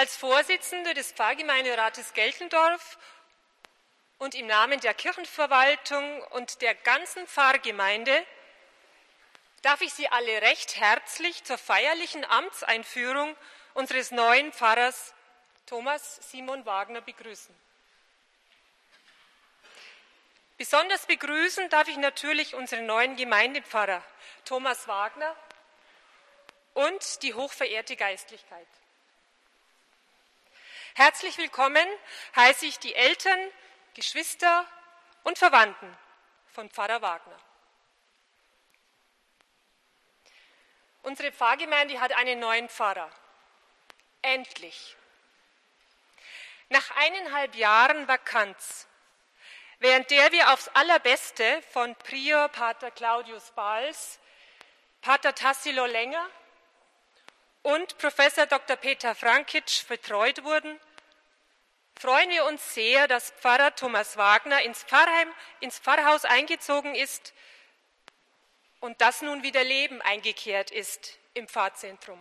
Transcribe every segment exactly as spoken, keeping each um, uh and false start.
Als Vorsitzende des Pfarrgemeinderates Geltendorf und im Namen der Kirchenverwaltung und der ganzen Pfarrgemeinde darf ich Sie alle recht herzlich zur feierlichen Amtseinführung unseres neuen Pfarrers Thomas Simon Wagner begrüßen. Besonders begrüßen darf ich natürlich unseren neuen Gemeindepfarrer Thomas Wagner und die hochverehrte Geistlichkeit. Herzlich willkommen heiße ich die Eltern, Geschwister und Verwandten von Pfarrer Wagner. Unsere Pfarrgemeinde hat einen neuen Pfarrer. Endlich. Nach eineinhalb Jahren Vakanz, während der wir aufs Allerbeste von Prior Pater Claudius Bals, Pater Tassilo Länger und Professor Doktor Peter Frankic betreut wurden, freuen wir uns sehr, dass Pfarrer Thomas Wagner ins Pfarrheim, ins Pfarrhaus eingezogen ist und dass nun wieder Leben eingekehrt ist im Pfarrzentrum.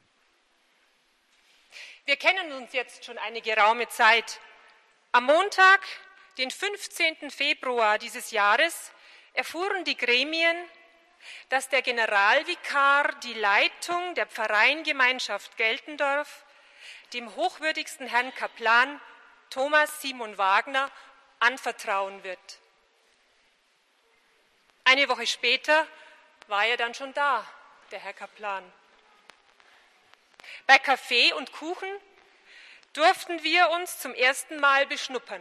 Wir kennen uns jetzt schon eine geraume Zeit. Am Montag, den fünfzehnten Februar dieses Jahres, erfuhren die Gremien, dass der Generalvikar die Leitung der Pfarreiengemeinschaft Geltendorf dem hochwürdigsten Herrn Kaplan Thomas Simon Wagner anvertrauen wird. Eine Woche später war er dann schon da, der Herr Kaplan. Bei Kaffee und Kuchen durften wir uns zum ersten Mal beschnuppern.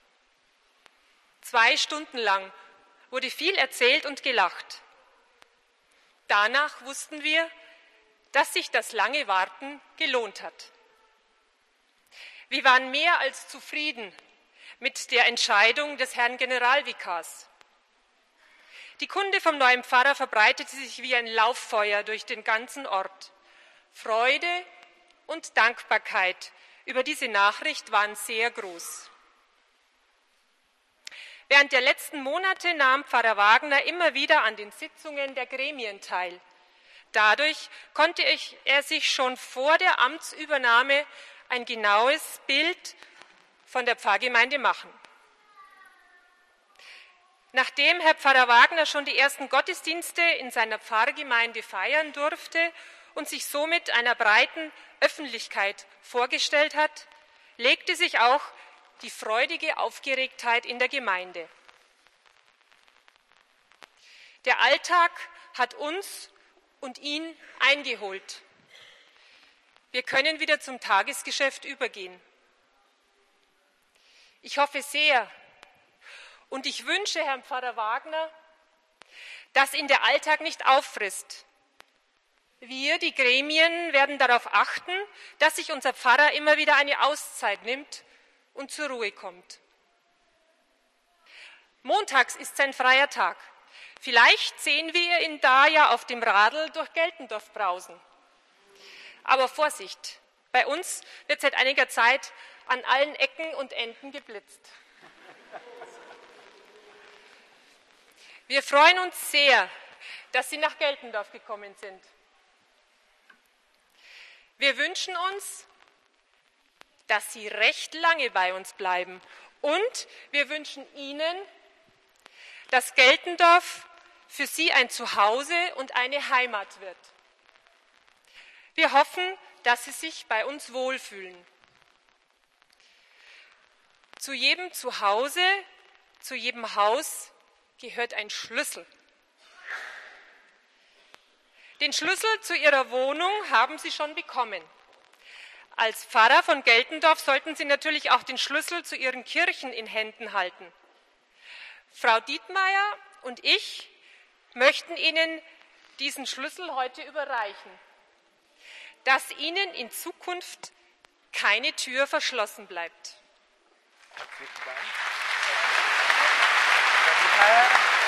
Zwei Stunden lang wurde viel erzählt und gelacht. Danach wussten wir, dass sich das lange Warten gelohnt hat. Wir waren mehr als zufrieden mit der Entscheidung des Herrn Generalvikars. Die Kunde vom neuen Pfarrer verbreitete sich wie ein Lauffeuer durch den ganzen Ort. Freude und Dankbarkeit über diese Nachricht waren sehr groß. Während der letzten Monate nahm Pfarrer Wagner immer wieder an den Sitzungen der Gremien teil. Dadurch konnte er sich schon vor der Amtsübernahme ein genaues Bild von der Pfarrgemeinde machen. Nachdem Herr Pfarrer Wagner schon die ersten Gottesdienste in seiner Pfarrgemeinde feiern durfte und sich somit einer breiten Öffentlichkeit vorgestellt hat, legte sich auch die freudige Aufgeregtheit in der Gemeinde. Der Alltag hat uns und ihn eingeholt. Wir können wieder zum Tagesgeschäft übergehen. Ich hoffe sehr und ich wünsche Herrn Pfarrer Wagner, dass ihn der Alltag nicht auffrisst. Wir, die Gremien, werden darauf achten, dass sich unser Pfarrer immer wieder eine Auszeit nimmt und zur Ruhe kommt. Montags ist sein freier Tag. Vielleicht sehen wir ihn da ja auf dem Radl durch Geltendorf brausen. Aber Vorsicht, bei uns wird seit einiger Zeit an allen Ecken und Enden geblitzt. Wir freuen uns sehr, dass Sie nach Geltendorf gekommen sind. Wir wünschen uns, dass Sie recht lange bei uns bleiben. Und wir wünschen Ihnen, dass Geltendorf für Sie ein Zuhause und eine Heimat wird. Wir hoffen, dass Sie sich bei uns wohlfühlen. Zu jedem Zuhause, zu jedem Haus gehört ein Schlüssel. Den Schlüssel zu Ihrer Wohnung haben Sie schon bekommen. Als Pfarrer von Geltendorf sollten Sie natürlich auch den Schlüssel zu Ihren Kirchen in Händen halten. Frau Dietmeier und ich möchten Ihnen diesen Schlüssel heute überreichen, dass Ihnen in Zukunft keine Tür verschlossen bleibt. Herzlichen Dank. Frau Dietmeier.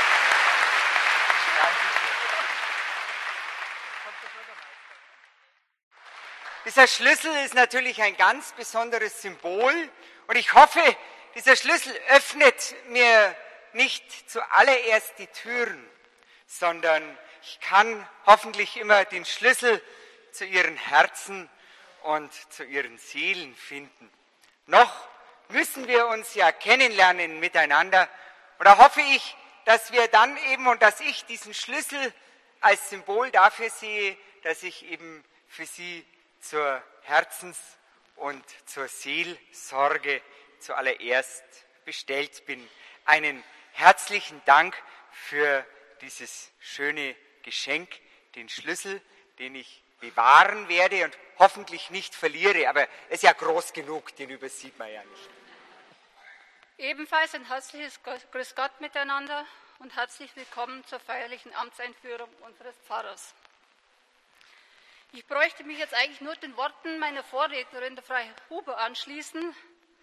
Dieser Schlüssel ist natürlich ein ganz besonderes Symbol und ich hoffe, dieser Schlüssel öffnet mir nicht zuallererst die Türen, sondern ich kann hoffentlich immer den Schlüssel zu Ihren Herzen und zu ihren Seelen finden. Noch müssen wir uns ja kennenlernen miteinander. Und da hoffe ich, dass wir dann eben und dass ich diesen Schlüssel als Symbol dafür sehe, dass ich eben für Sie zur Herzens- und zur Seelsorge zuallererst bestellt bin. Einen herzlichen Dank für dieses schöne Geschenk, den Schlüssel, den ich bewahren werde und hoffentlich nicht verliere, aber er ist ja groß genug, den übersieht man ja nicht. Ebenfalls ein herzliches Grüß Gott miteinander und herzlich willkommen zur feierlichen Amtseinführung unseres Pfarrers. Ich bräuchte mich jetzt eigentlich nur den Worten meiner Vorrednerin, der Frau Huber, anschließen.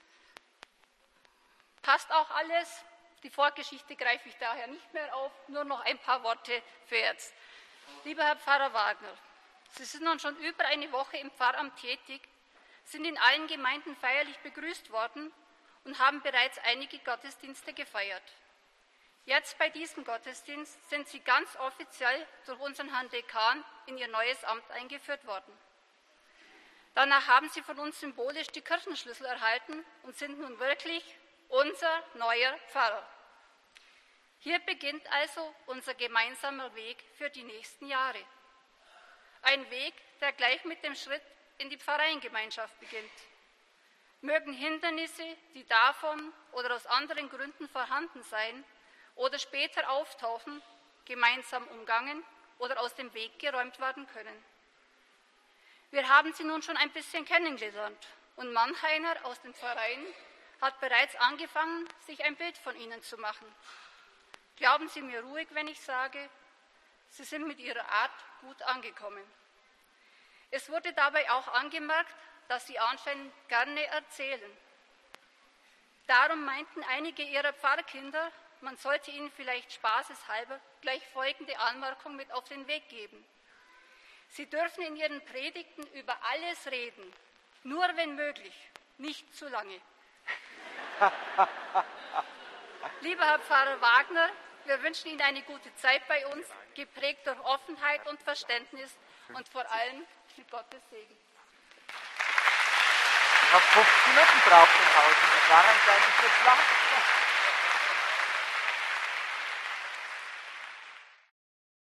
Passt auch alles. Die Vorgeschichte greife ich daher nicht mehr auf, nur noch ein paar Worte für jetzt. Lieber Herr Pfarrer Wagner, Sie sind nun schon über eine Woche im Pfarramt tätig, sind in allen Gemeinden feierlich begrüßt worden und haben bereits einige Gottesdienste gefeiert. Jetzt bei diesem Gottesdienst sind Sie ganz offiziell durch unseren Herrn Dekan in Ihr neues Amt eingeführt worden. Danach haben Sie von uns symbolisch die Kirchenschlüssel erhalten und sind nun wirklich unser neuer Pfarrer. Hier beginnt also unser gemeinsamer Weg für die nächsten Jahre. Ein Weg, der gleich mit dem Schritt in die Pfarreiengemeinschaft beginnt. Mögen Hindernisse, die davon oder aus anderen Gründen vorhanden sein oder später auftauchen, gemeinsam umgangen oder aus dem Weg geräumt werden können. Wir haben Sie nun schon ein bisschen kennengelernt und manch einer aus den Pfarreien hat bereits angefangen, sich ein Bild von Ihnen zu machen. Glauben Sie mir ruhig, wenn ich sage, Sie sind mit Ihrer Art gut angekommen. Es wurde dabei auch angemerkt, dass Sie anscheinend gerne erzählen. Darum meinten einige Ihrer Pfarrkinder, man sollte ihnen vielleicht spaßeshalber gleich folgende Anmerkung mit auf den Weg geben. Sie dürfen in ihren Predigten über alles reden, nur wenn möglich, nicht zu lange. Lieber Herr Pfarrer Wagner, wir wünschen Ihnen eine gute Zeit bei uns, geprägt durch Offenheit und Verständnis und vor allem mit Gottes Segen. Ich habe fünfzehn Minuten braucht im Haus und das war anscheinend zu lang.